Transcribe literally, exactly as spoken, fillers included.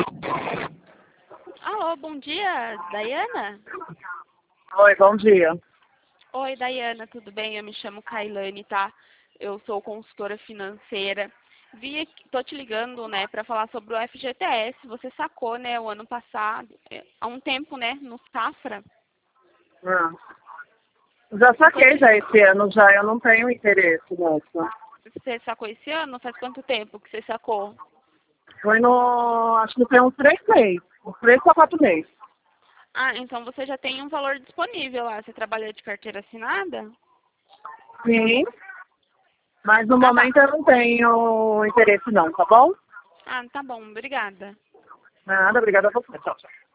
Alô, bom dia, Daiana? Oi, bom dia. Oi, Daiana, tudo bem? Eu me chamo Kailane, tá? Eu sou consultora financeira. Vi aqui, tô te ligando, né, para falar sobre o F G T S. Você sacou, né, o ano passado, é, há um tempo, né, no Safra. Ah. Já Eu tô saquei te... já esse ano, já eu não tenho interesse nessa. Você sacou esse ano? Faz quanto tempo que você sacou? Foi no. Acho que foi uns três meses. Uns três para quatro meses. Ah, então você já tem um valor disponível lá. Você trabalha de carteira assinada? Sim. Mas no Ah, tá. momento eu não tenho interesse não, tá bom? Ah, tá bom, obrigada. Nada, obrigada a você. Tchau, tchau.